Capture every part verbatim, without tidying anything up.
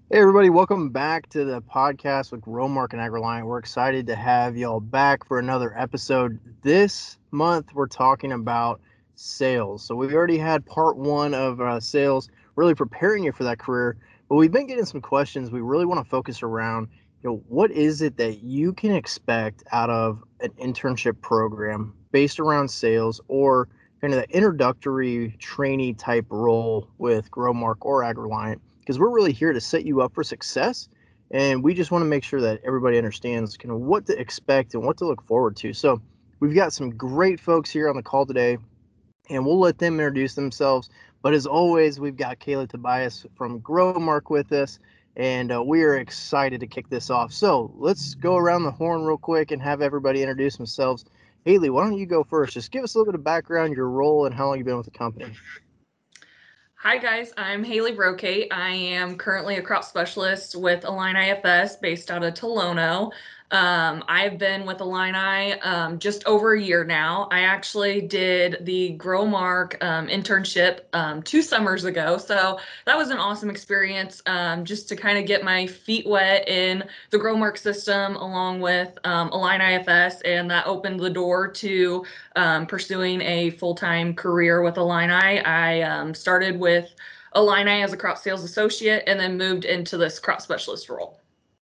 Hey everybody, welcome back to the podcast with Growmark and AgReliant. We're excited to have y'all back for another episode. This month we're talking about sales. So we already had part one of uh, sales, really preparing you for that career. But we've been getting some questions. We really want to focus around, you know, what is it that you can expect out of an internship program based around sales or kind of the introductory trainee type role with Growmark or AgReliant, because we're really here to set you up for success. And we just want to make sure that everybody understands kind of what to expect and what to look forward to. So we've got some great folks here on the call today, and we'll let them introduce themselves. But as always, we've got Kayla Tobias from Growmark with us, and uh, we are excited to kick this off. So let's go around the horn real quick and have everybody introduce themselves. Haley, why don't you go first? Just give us a little bit of background, your role, and how long you've been with the company. Hi guys, I'm Haley Brocate. I am currently a crop specialist with Align I F S based out of Tolono. Um, I've been with Align um, just over a year now. I actually did the Growmark um, internship um, two summers ago, so that was an awesome experience um, just to kind of get my feet wet in the Growmark system along with um, Align I F S, and that opened the door to um, pursuing a full-time career with Illini. I um, started with Illini as a crop sales associate and then moved into this crop specialist role.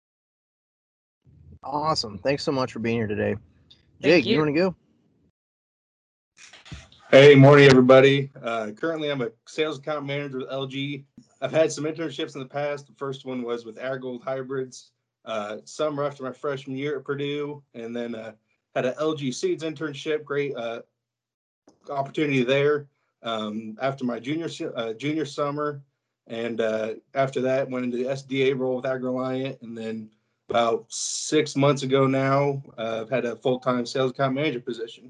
Awesome. Thanks so much for being here today. Thank Jake, you you. want to go? Hey, morning, everybody. Uh, currently, I'm a sales account manager with L G. I've had some internships in the past. The first one was with AirGold Hybrids, uh, summer after my freshman year at Purdue, and then uh, had an L G Seeds internship. Great uh, opportunity there um, after my junior uh, junior summer, and uh, after that went into the S D A role with AgReliant, and then about six months ago now, uh, I've had a full-time sales account manager position.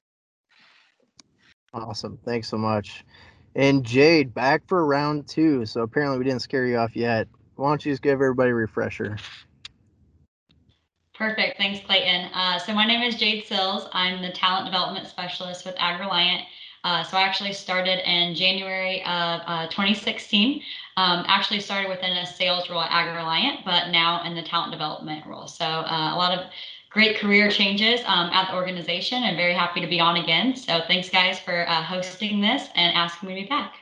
Awesome. Thanks so much. And Jade, back for round two. So apparently we didn't scare you off yet. Why don't you just give everybody a refresher? Perfect. Thanks, Clayton. Uh, so my name is Jade Sills. I'm the talent development specialist with AgReliant. Uh, so I actually started in January of uh, twenty sixteen. Um, actually started within a sales role at AgReliant, but now in the talent development role. So uh, a lot of great career changes um, at the organization, and very happy to be on again. So thanks, guys, for uh, hosting this and asking me to be back.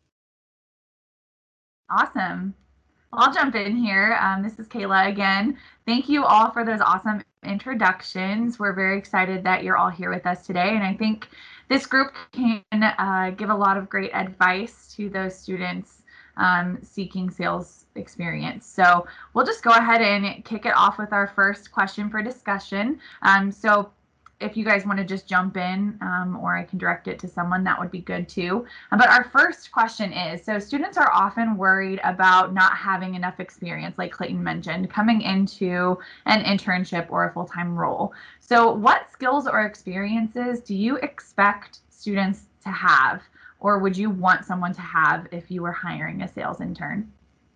Awesome. I'll jump in here. Um, this is Kayla again. Thank you all for those awesome introductions. We're very excited that you're all here with us today. And I think this group can uh, give a lot of great advice to those students um, seeking sales experience. So we'll just go ahead and kick it off with our first question for discussion. Um, so if you guys want to just jump in um, or I can direct it to someone, that would be good too. But our first question is, so students are often worried about not having enough experience, like Clayton mentioned, coming into an internship or a full-time role. So what skills or experiences do you expect students to have, or would you want someone to have if you were hiring a sales intern?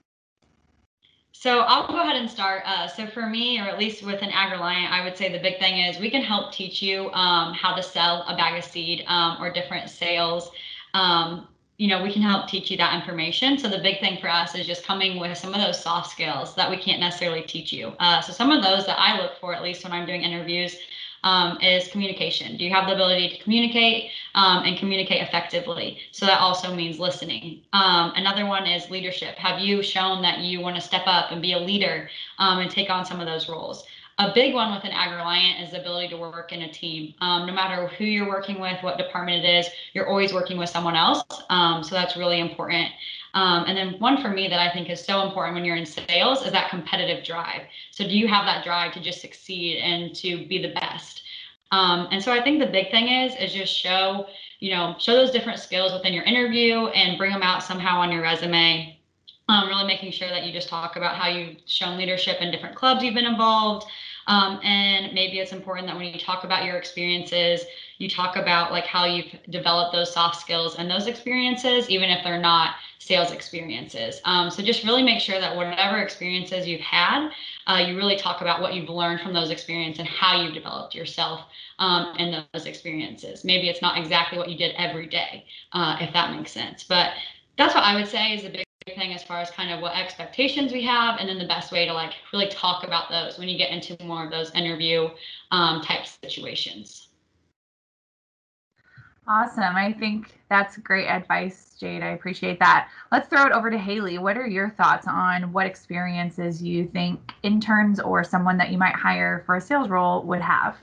So I'll go ahead and start. Uh, so for me, or at least with an AgReliant, I would say the big thing is we can help teach you um, how to sell a bag of seed um, or different sales. Um, you know, we can help teach you that information. So the big thing for us is just coming with some of those soft skills that we can't necessarily teach you. Uh, so some of those that I look for, at least when I'm doing interviews, um, is communication. Do you have the ability to communicate um, and communicate effectively? So that also means listening. Um, another one is leadership. Have you shown that you want to step up and be a leader um, and take on some of those roles? A big one with an AgReliant is the ability to work in a team. Um, no matter who you're working with, what department it is, you're always working with someone else. Um, so that's really important. Um, and then one for me that I think is so important when you're in sales is that competitive drive. So do you have that drive to just succeed and to be the best? Um, and so I think the big thing is, is just show, you know, show those different skills within your interview and bring them out somehow on your resume. Um, really making sure that you just talk about how you've shown leadership in different clubs you've been involved. Um, and maybe it's important that when you talk about your experiences, you talk about like how you've developed those soft skills and those experiences, even if they're not sales experiences. Um, so just really make sure that whatever experiences you've had, uh, you really talk about what you've learned from those experiences and how you've developed yourself um, in those experiences. Maybe it's not exactly what you did every day, uh, if that makes sense. But that's what I would say is the big big thing as far as kind of what expectations we have, and then the best way to like really talk about those when you get into more of those interview um, type situations. Awesome. I think that's great advice, Jade. I appreciate that. Let's throw it over to Haley. What are your thoughts on what experiences you think interns or someone that you might hire for a sales role would have?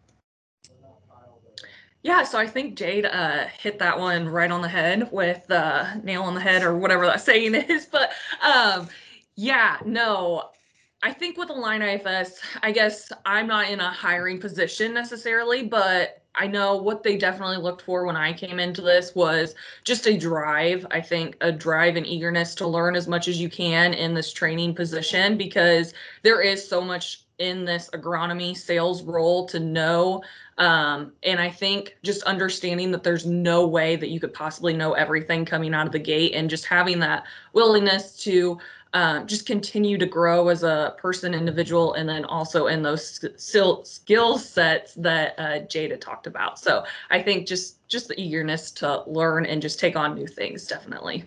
Yeah, so I think Jade uh, hit that one right on the head with uh, nail on the head or whatever that saying is. But um, yeah, no, I think with Illini I F S, I guess I'm not in a hiring position necessarily, but I know what they definitely looked for when I came into this was just a drive. I think a drive and eagerness to learn as much as you can in this training position, because there is so much in this agronomy sales role to know. Um, and I think just understanding that there's no way that you could possibly know everything coming out of the gate, and just having that willingness to um, just continue to grow as a person, individual, and then also in those skill skill sets that uh, Jada talked about. So I think just just the eagerness to learn and just take on new things, definitely.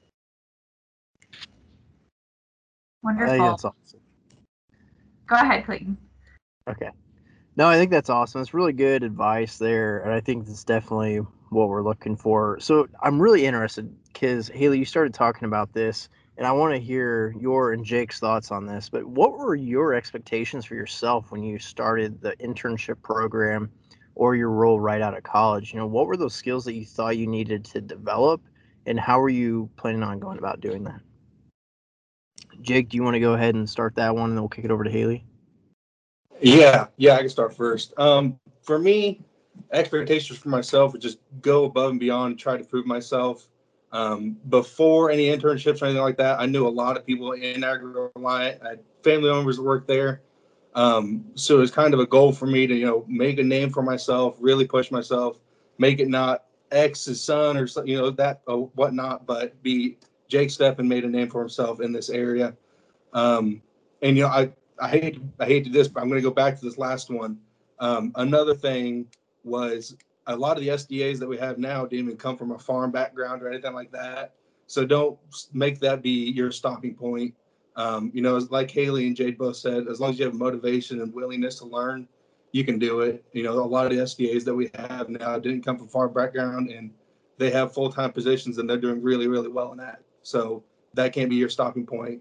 Wonderful. I think that's awesome. Go ahead, Clayton. Okay. No, I think that's awesome. It's really good advice there, and I think that's definitely what we're looking for. So I'm really interested because, Haley, you started talking about this, and I want to hear your and Jake's thoughts on this. But what were your expectations for yourself when you started the internship program or your role right out of college? You know, what were those skills that you thought you needed to develop, and how were you planning on going about doing that? Jake, do you want to go ahead and start that one, and then we'll kick it over to Haley? Yeah, yeah, I can start first. Um, for me, expectations for myself would just go above and beyond, try to prove myself. Um, before any internships or anything like that, I knew a lot of people in AgriReliant. I had family members that worked there. Um, so it was kind of a goal for me to, you know, make a name for myself, really push myself, make it not X's son or, you know, that or whatnot, but be Jake Steppen made a name for himself in this area. Um, and, you know, I, I hate I hate to do this, but I'm going to go back to this last one. Um, another thing was a lot of the S D As that we have now didn't even come from a farm background or anything like that. So don't make that be your stopping point. Um, you know, like Haley and Jade both said, as long as you have motivation and willingness to learn, you can do it. You know, a lot of the S D As that we have now didn't come from farm background, and they have full-time positions, and they're doing really, really well in that. So that can't be your stopping point.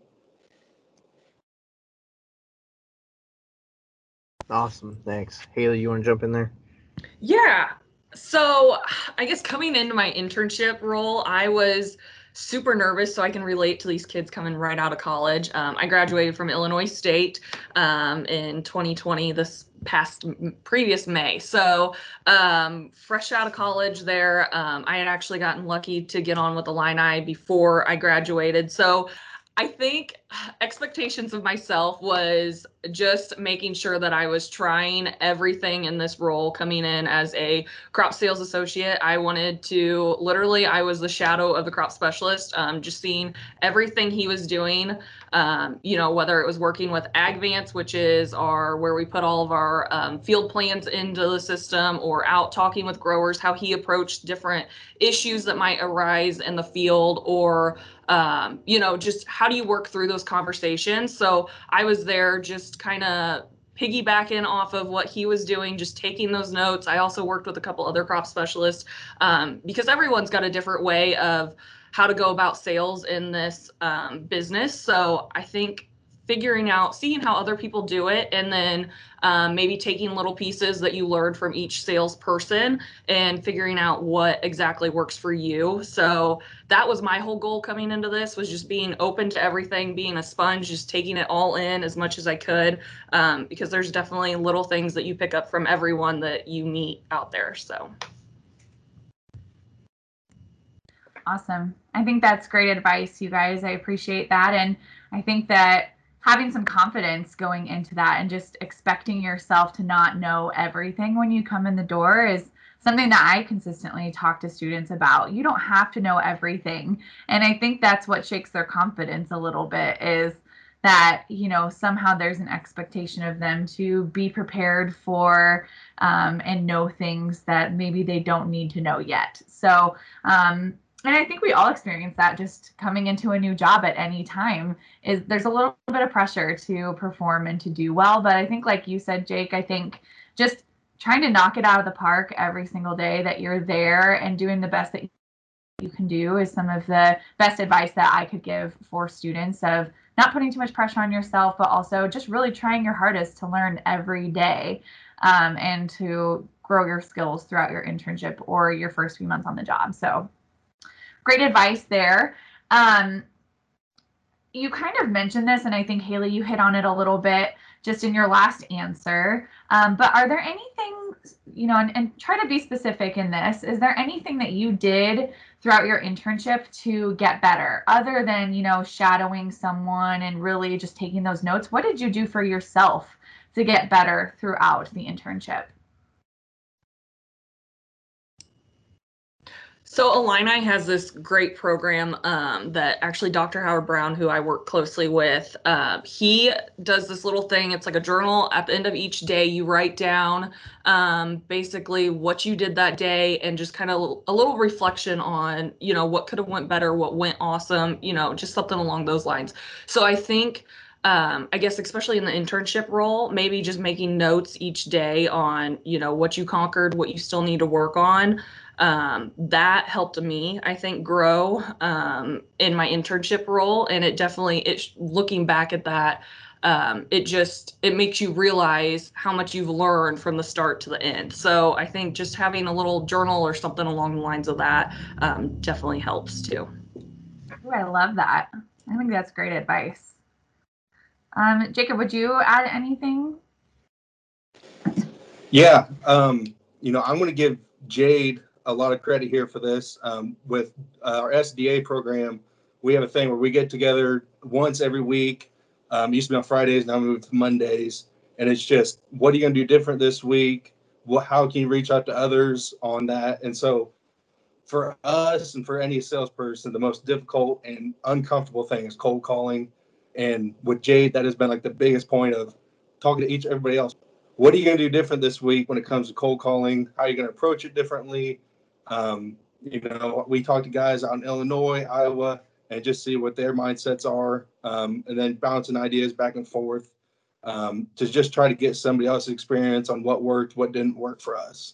Awesome. Thanks. Haley, you want to jump in there? Yeah. So I guess coming into my internship role, I was super nervous, so I can relate to these kids coming right out of college. Um, I graduated from Illinois State um, in twenty twenty, this past previous May. So um, fresh out of college there, um, I had actually gotten lucky to get on with Illini before I graduated. So I think expectations of myself was just making sure that I was trying everything in this role coming in as a crop sales associate. I wanted to literally, I was the shadow of the crop specialist, um, just seeing everything he was doing, um, you know, whether it was working with AgVance, which is our where we put all of our um, field plans into the system, or out talking with growers, how he approached different issues that might arise in the field, or um, you know, just how do you work through those conversations? So I was there just kind of piggybacking off of what he was doing, just taking those notes. I also worked with a couple other crop specialists um, because everyone's got a different way of how to go about sales in this um, business. So I think figuring out, seeing how other people do it, and then um, maybe taking little pieces that you learned from each salesperson and figuring out what exactly works for you. So that was my whole goal coming into this, was just being open to everything, being a sponge, just taking it all in as much as I could, um, because there's definitely little things that you pick up from everyone that you meet out there. So. Awesome. I think that's great advice, you guys. I appreciate that. And I think that having some confidence going into that and just expecting yourself to not know everything when you come in the door is something that I consistently talk to students about. You don't have to know everything. And I think that's what shakes their confidence a little bit, is that, you know, somehow there's an expectation of them to be prepared for um, and know things that maybe they don't need to know yet. So, um, and I think we all experience that just coming into a new job at any time is there's a little bit of pressure to perform and to do well. But I think, like you said, Jake, I think just trying to knock it out of the park every single day that you're there and doing the best that you can do is some of the best advice that I could give for students of not putting too much pressure on yourself, but also just really trying your hardest to learn every day um, and to grow your skills throughout your internship or your first few months on the job. So great advice there. Um, you kind of mentioned this, and I think, Haley, you hit on it a little bit just in your last answer. Um, but are there anything, you know, and, and try to be specific in this, is there anything that you did throughout your internship to get better other than, you know, shadowing someone and really just taking those notes? What did you do for yourself to get better throughout the internship? So Illini has this great program um, that actually Doctor Howard Brown, who I work closely with, uh, he does this little thing. It's like a journal. At the end of each day, you write down um, basically what you did that day and just kind of a little reflection on, you know, what could have went better, what went awesome, you know, just something along those lines. So I think Um, I guess especially in the internship role, maybe just making notes each day on, you know, what you conquered, what you still need to work on. Um, that helped me, I think, grow um, in my internship role. And it definitely, it looking back at that, um, it just, it makes you realize how much you've learned from the start to the end. So I think just having a little journal or something along the lines of that um, definitely helps too. Ooh, I love that. I think that's great advice. Um, Jacob, would you add anything? Yeah, um, you know, I'm going to give Jade a lot of credit here for this. Um, with uh, our S D A program, we have a thing where we get together once every week. Um, it used to be on Fridays, now we moved to Mondays. And it's just, what are you going to do different this week? What, how can you reach out to others on that? And so for us and for any salesperson, the most difficult and uncomfortable thing is cold calling. And with Jade, that has been like the biggest point of talking to each everybody else. What are you going to do different this week when it comes to cold calling? How are you going to approach it differently? Um, you know, we talk to guys out in Illinois, Iowa, and just see what their mindsets are, um, and then bouncing ideas back and forth um, to just try to get somebody else's experience on what worked, what didn't work for us.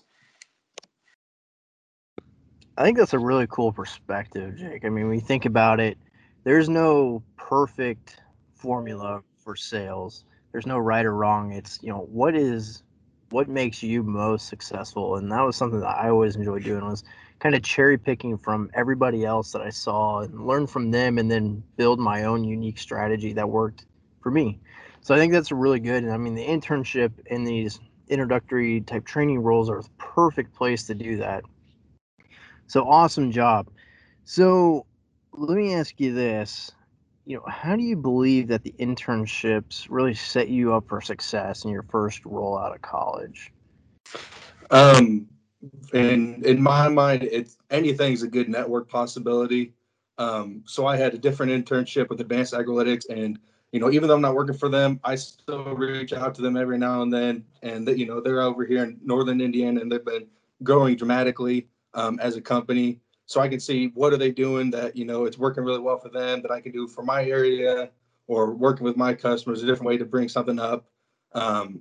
I think that's a really cool perspective, Jake. I mean, when you think about it, there's no perfect formula for sales. There's no right or wrong. It's, you know, what is what makes you most successful? And that was something that I always enjoyed doing, was kind of cherry picking from everybody else that I saw and learn from them and then build my own unique strategy that worked for me. So I think that's really good. And I mean, the internship and these introductory type training roles are the perfect place to do that. So awesome job. So let me ask you this. You know, how do you believe that the internships really set you up for success in your first role out of college? Um, and in my mind, it's anything's a good network possibility. Um, so I had a different internship with Advanced Agrilytics, and you know, even though I'm not working for them, I still reach out to them every now and then. And you know, they're over here in Northern Indiana, and they've been growing dramatically um, as a company. So I can see what are they doing that you know it's working really well for them that I can do for my area, or working with my customers, a different way to bring something up. Um,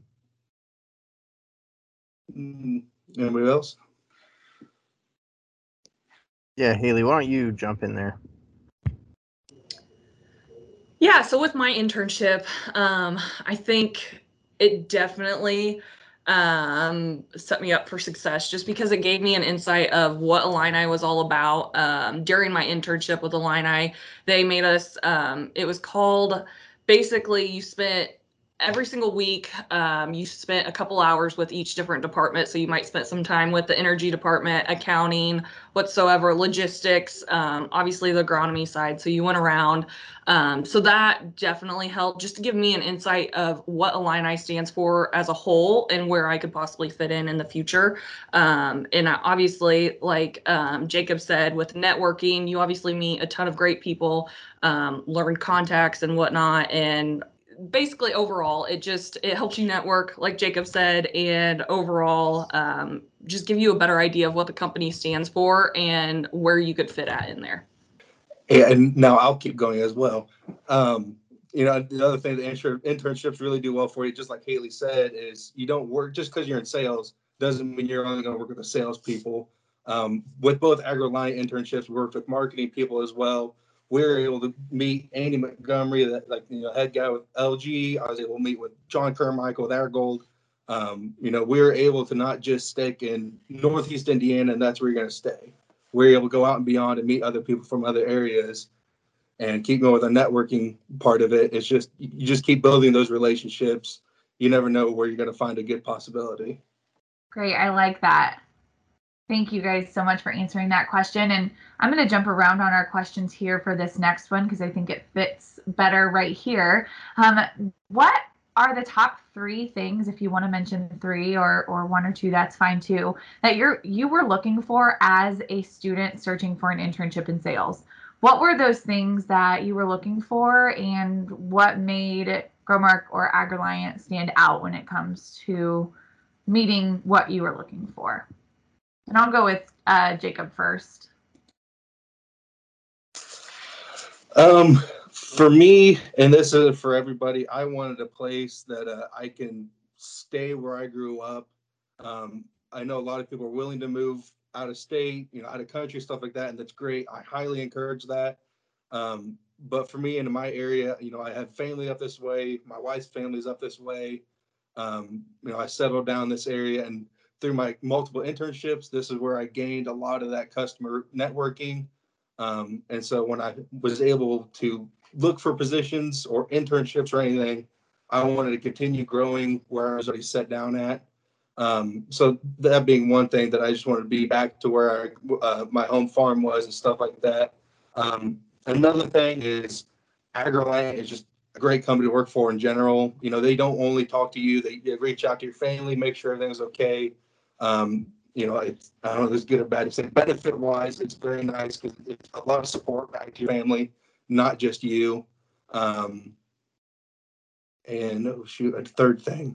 anybody else? Yeah, Haley, why don't you jump in there? Yeah, so with my internship, um, I think it definitely um, set me up for success just because it gave me an insight of what Illini was all about. Um, during my internship with Illini, they made us, um, it was called, basically you spent every single week, um, you spent a couple hours with each different department. So you might spend some time with the energy department, accounting, whatsoever, logistics, um, obviously the agronomy side. So you went around. Um, so that definitely helped just to give me an insight of what Illini stands for as a whole and where I could possibly fit in in the future. Um, and obviously, like um, Jacob said, with networking, you obviously meet a ton of great people, um, learn contacts and whatnot. And basically overall, it just, it helps you network, like Jacob said, and overall um, just give you a better idea of what the company stands for and where you could fit at in there. Yeah, and now I'll keep going as well. Um, you know, the other thing that inter- internships really do well for you, just like Haley said, is you don't work just because you're in sales doesn't mean you're only going to work with the salespeople. Um, with both AgriLiant internships, we worked with marketing people as well. We were able to meet Andy Montgomery, that like you know head guy with L G. I was able to meet with John Carmichael with AirGold. Um, you know, we were able to not just stick in Northeast Indiana and that's where you're going to stay. We're able to go out and beyond and meet other people from other areas and keep going with the networking part of it. It's just, you just keep building those relationships. You never know where you're going to find a good possibility. Great. I like that. Thank you guys so much for answering that question. And I'm going to jump around on our questions here for this next one because I think it fits better right here. Um, what are the top three things, if you want to mention three or or one or two, that's fine too, that you're you were looking for as a student searching for an internship in sales? What were those things that you were looking for, and what made Growmark or AgriLiant stand out when it comes to meeting what you were looking for? And I'll go with uh, Jacob first. Um, for me, and this is for everybody, I wanted a place that uh, I can stay where I grew up. Um, I know a lot of people are willing to move out of state, you know, out of country, stuff like that, and that's great. I highly encourage that. Um, but for me, in my area, you know, I have family up this way. My wife's family's up this way. Um, you know, I settled down this area, and through my multiple internships, this is where I gained a lot of that customer networking. Um, and so when I was able to look for positions or internships or anything, I wanted to continue growing where I was already set down at. Um, so that being one thing that I just wanted to be back to where I, uh, my home farm was and stuff like that. Um, another thing is AgriLiant is just a great company to work for in general. You know, they don't only talk to you, they, they reach out to your family, make sure everything's okay. Um, you know, it's, I don't know if it's good or bad to say. Benefit wise, it's very nice because it's a lot of support back to your family, not just you. Um, and oh shoot, a third thing.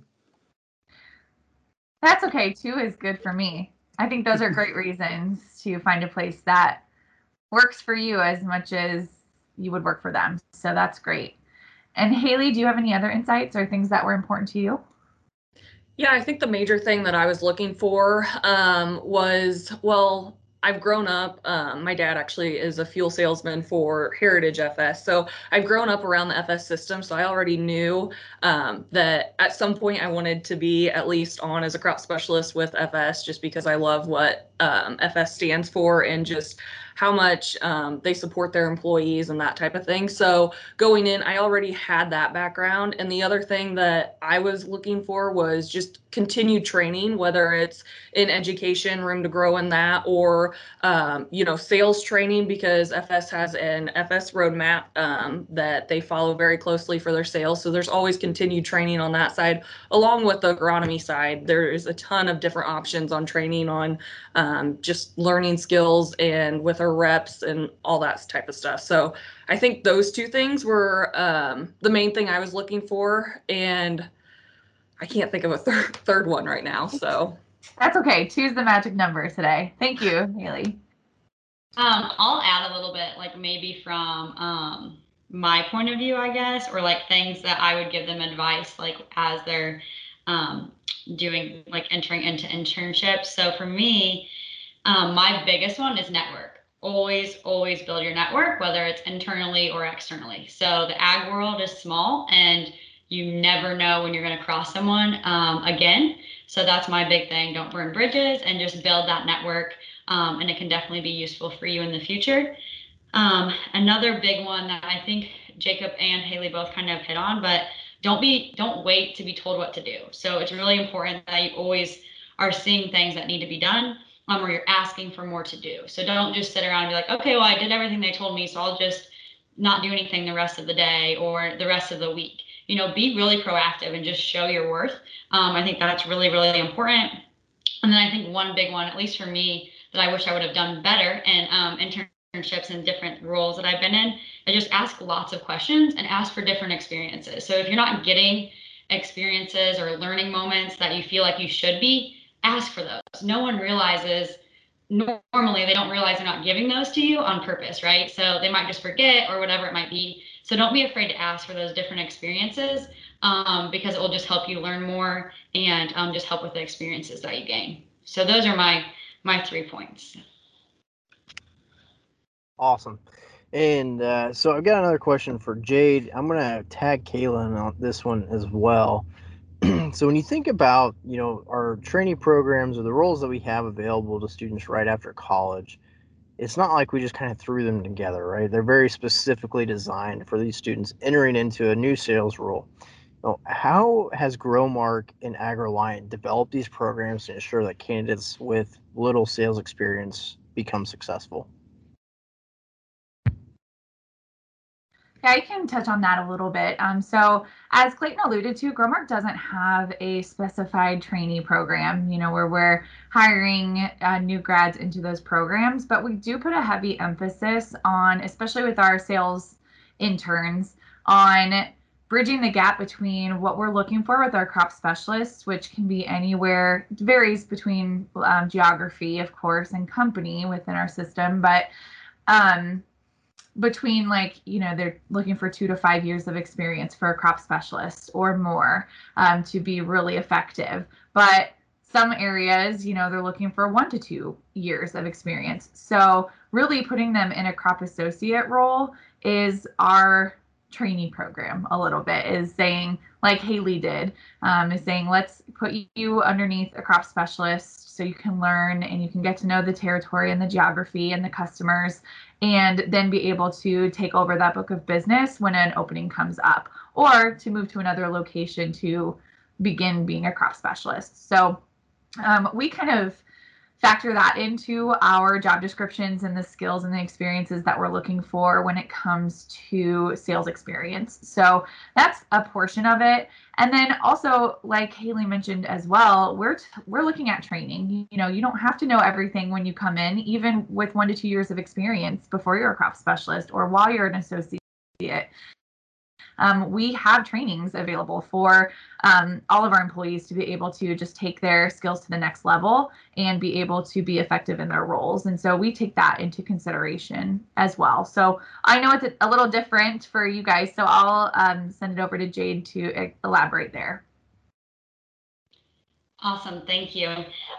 That's okay. Two is good for me. I think those are great reasons to find a place that works for you as much as you would work for them. So that's great. And Haley, do you have any other insights or things that were important to you? Yeah, I think the major thing that I was looking for um, was, well, I've grown up, um, my dad actually is a fuel salesman for Heritage F S. So I've grown up around the F S system. So I already knew um, that at some point I wanted to be at least on as a crop specialist with F S, just because I love what um, F S stands for and just how much um, they support their employees and that type of thing. So going in, I already had that background. And the other thing that I was looking for was just continued training, whether it's in education, room to grow in that, or, um, you know, sales training, because F S has an F S roadmap um, that they follow very closely for their sales. So there's always continued training on that side, along with the agronomy side. There is a ton of different options on training on um, just learning skills and with our reps and all that type of stuff. So I think those two things were um, the main thing I was looking for. And I can't think of a third third one right now. So that's okay. Two's the magic number today. Thank you, Haley. Um, I'll add a little bit, like maybe from um, my point of view, I guess, or like things that I would give them advice, like as they're um, doing, like entering into internships. So for me, um, my biggest one is network. Always, always build your network, whether it's internally or externally. So the ag world is small and you never know when you're going to cross someone um, again. So that's my big thing. Don't burn bridges and just build that network. Um, and it can definitely be useful for you in the future. Um, another big one that I think Jacob and Haley both kind of hit on, but don't be, don't wait to be told what to do. So it's really important that you always are seeing things that need to be done, um, or you're asking for more to do. So don't just sit around and be like, okay, well, I did everything they told me, so I'll just not do anything the rest of the day or the rest of the week. You know, be really proactive and just show your worth. Um, I think that's really, really important. And then I think one big one, at least for me, that I wish I would have done better in um, internships internships and different roles that I've been in, I just ask lots of questions and ask for different experiences. So if you're not getting experiences or learning moments that you feel like you should be, ask for those. No one realizes, normally they don't realize they're not giving those to you on purpose, right? So they might just forget or whatever it might be. So don't be afraid to ask for those different experiences, um, because it will just help you learn more and um, just help with the experiences that you gain. So those are my my three points. Awesome. And uh, so I've got another question for Jade. I'm going to tag Kayla on this one as well. So when you think about, you know, our training programs or the roles that we have available to students right after college, it's not like we just kind of threw them together, right? They're very specifically designed for these students entering into a new sales role. Now, how has Growmark and AgReliant developed these programs to ensure that candidates with little sales experience become successful? Yeah, I can touch on that a little bit. Um, so as Clayton alluded to, Growmark doesn't have a specified trainee program, you know, where we're hiring uh, new grads into those programs, but we do put a heavy emphasis on, especially with our sales interns, on bridging the gap between what we're looking for with our crop specialists, which can be anywhere, it varies between um, geography, of course, and company within our system, but um, between like, you know, they're looking for two to five years of experience for a crop specialist or more um, to be really effective. But some areas, you know, they're looking for one to two years of experience. So really putting them in a crop associate role is our trainee program a little bit, is saying, like Haley did, um, is saying, let's put you underneath a crop specialist so you can learn and you can get to know the territory and the geography and the customers, and then be able to take over that book of business when an opening comes up, or to move to another location to begin being a crop specialist. So um, we kind of factor that into our job descriptions and the skills and the experiences that we're looking for when it comes to sales experience. So that's a portion of it. And then also, like Haley mentioned as well, we're t- we're looking at training. You know, you don't have to know everything when you come in, even with one to two years of experience before you're a crop specialist or while you're an associate. Um, we have trainings available for um, all of our employees to be able to just take their skills to the next level and be able to be effective in their roles. And so we take that into consideration as well. So I know it's a little different for you guys, so I'll um, send it over to Jade to elaborate there. Awesome, thank you.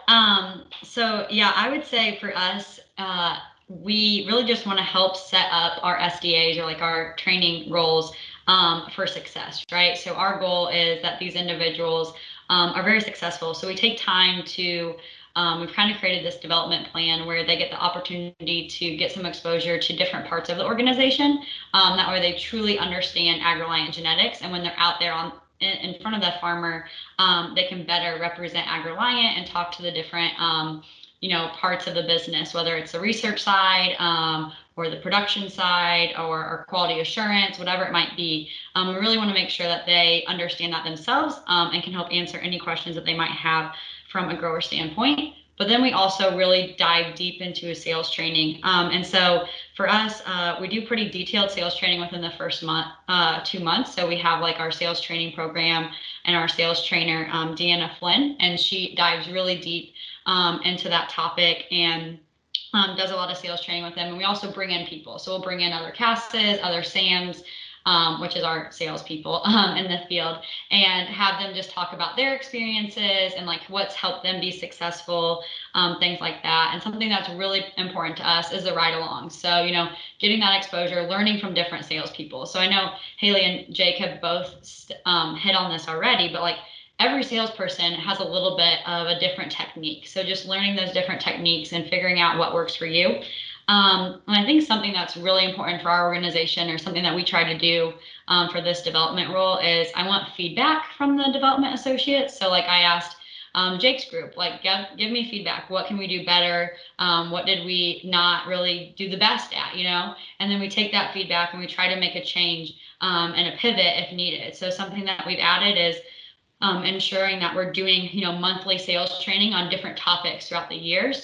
Um, so yeah, I would say for us, uh, we really just want to help set up our S D As, or like our training roles, um, for success, right? So our goal is that these individuals um, are very successful. So we take time to, um, we've kind of created this development plan where they get the opportunity to get some exposure to different parts of the organization. Um, that way they truly understand AgReliant genetics, and when they're out there on in, in front of the farmer, um, they can better represent AgReliant and talk to the different um, you know, parts of the business, whether it's the research side, um, or the production side, or, or quality assurance, whatever it might be. Um, we really want to make sure that they understand that themselves, um, and can help answer any questions that they might have from a grower standpoint. But then we also really dive deep into a sales training. Um, and so for us, uh, we do pretty detailed sales training within the first month, uh, two months. So we have like our sales training program and our sales trainer, um, Deanna Flynn, and she dives really deep um, into that topic and um, does a lot of sales training with them. And we also bring in people. So we'll bring in other Casses, other Sams, Um, which is our salespeople um, in the field, and have them just talk about their experiences and like what's helped them be successful, um, things like that. And something that's really important to us is the ride along. So, you know, getting that exposure, learning from different salespeople. So I know Haley and Jake have both um, hit on this already, but like every salesperson has a little bit of a different technique. So just learning those different techniques and figuring out what works for you. Um, and I think something that's really important for our organization, or something that we try to do um, for this development role, is I want feedback from the development associates. So like I asked um, Jake's group, like give, give me feedback. What can we do better? Um, what did we not really do the best at, you know? And then we take that feedback and we try to make a change um, and a pivot if needed. So something that we've added is um, ensuring that we're doing, you know, monthly sales training on different topics throughout the years.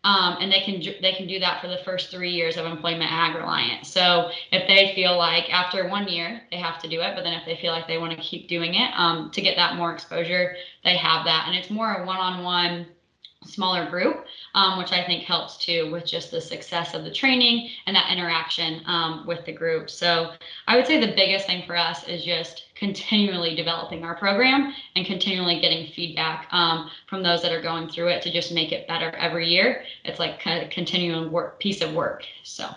Um, and they can they can do that for the first three years of employment at AgReliant. So if they feel like after one year they have to do it, but then if they feel like they want to keep doing it um, to get that more exposure, they have that. And it's more a one-on-one smaller group, um, which I think helps too with just the success of the training and that interaction um, with the group. So I would say the biggest thing for us is just continually developing our program and continually getting feedback um, from those that are going through it to just make it better every year. It's like kind of a continuing work piece of work. So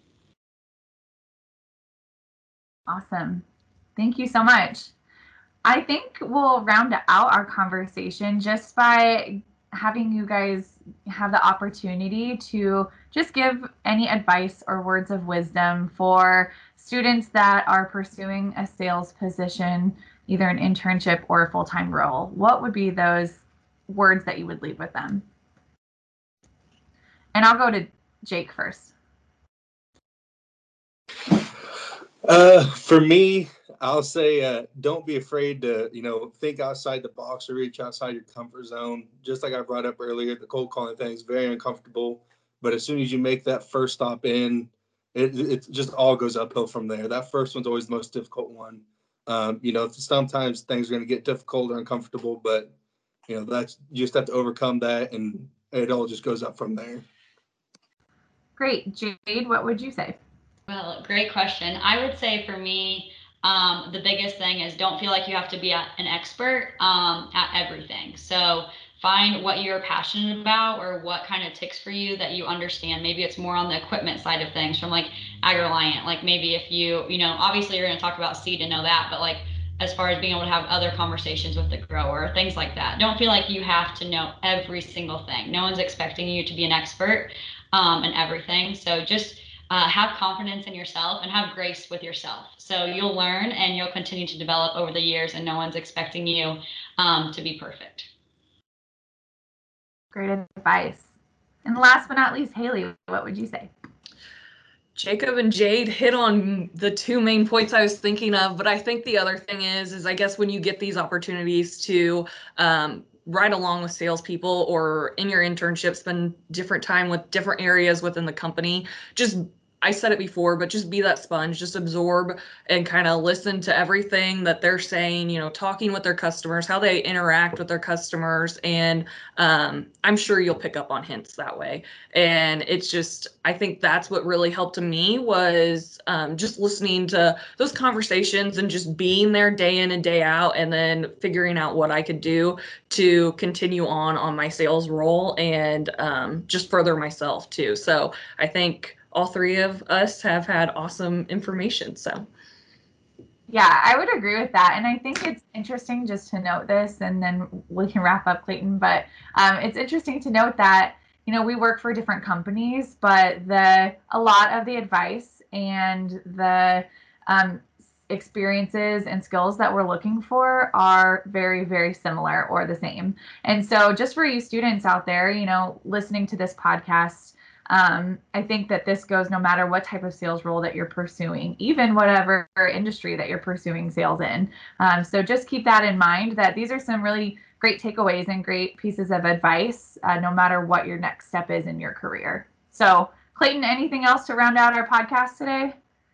awesome. Thank you so much. I think we'll round out our conversation just by having you guys have the opportunity to just give any advice or words of wisdom for students that are pursuing a sales position, either an internship or a full-time role. What would be those words that you would leave with them? And I'll go to Jake first. Uh, for me, I'll say uh, don't be afraid to, you know, think outside the box or reach outside your comfort zone. Just like I brought up earlier, the cold calling thing is very uncomfortable. But as soon as you make that first stop in, it, it just all goes uphill from there. That first one's always the most difficult one. Um, you know, sometimes things are going to get difficult or uncomfortable, but, you know, that's you just have to overcome that, and it all just goes up from there. Great. Jade, what would you say? Well, great question. I would say for me, um, the biggest thing is don't feel like you have to be a, an expert um, at everything. So find what you're passionate about or what kind of ticks for you that you understand. Maybe it's more on the equipment side of things from like AgReliant. Like maybe if you, you know, obviously you're going to talk about seed and know that, but like as far as being able to have other conversations with the grower, things like that. Don't feel like you have to know every single thing. No one's expecting you to be an expert um, in everything. So just Uh, have confidence in yourself and have grace with yourself. So you'll learn and you'll continue to develop over the years, and no one's expecting you um, to be perfect. Great advice. And last but not least, Haley, what would you say? Jacob and Jade hit on the two main points I was thinking of, but I think the other thing is, is I guess when you get these opportunities to um, ride along with salespeople or in your internship, spend different time with different areas within the company, just I said it before, but just be that sponge, just absorb and kind of listen to everything that they're saying, you know, talking with their customers, how they interact with their customers. And um, I'm sure you'll pick up on hints that way. And it's just, I think that's what really helped me was um, just listening to those conversations and just being there day in and day out, and then figuring out what I could do to continue on on my sales role and um, just further myself too. So I think all three of us have had awesome information. So yeah, I would agree with that. And I think it's interesting just to note this, and then we can wrap up, Clayton. But um, it's interesting to note that, you know, we work for different companies, but the a lot of the advice and the um, experiences and skills that we're looking for are very, very similar or the same. And so just for you students out there, you know, listening to this podcast, Um, I think that this goes no matter what type of sales role that you're pursuing, even whatever industry that you're pursuing sales in. Um, so just keep that in mind, that these are some really great takeaways and great pieces of advice, uh, no matter what your next step is in your career. So Clayton, anything else to round out our podcast today?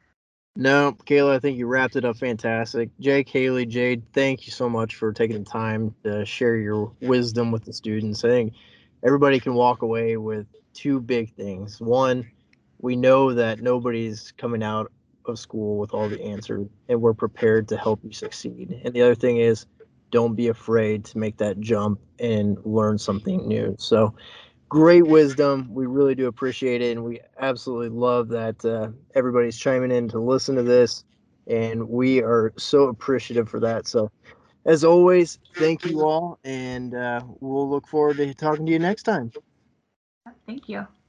No, Kayla, I think you wrapped it up fantastic. Jake, Haley, Jade, thank you so much for taking the time to share your wisdom with the students. I think everybody can walk away with two big things. One, we know that nobody's coming out of school with all the answers, and we're prepared to help you succeed. And the other thing is, don't be afraid to make that jump and learn something new. So great wisdom. We really do appreciate it, and we absolutely love that uh, everybody's chiming in to listen to this, and we are so appreciative for that. So as always, thank you all, and uh, we'll look forward to talking to you next time. Thank you.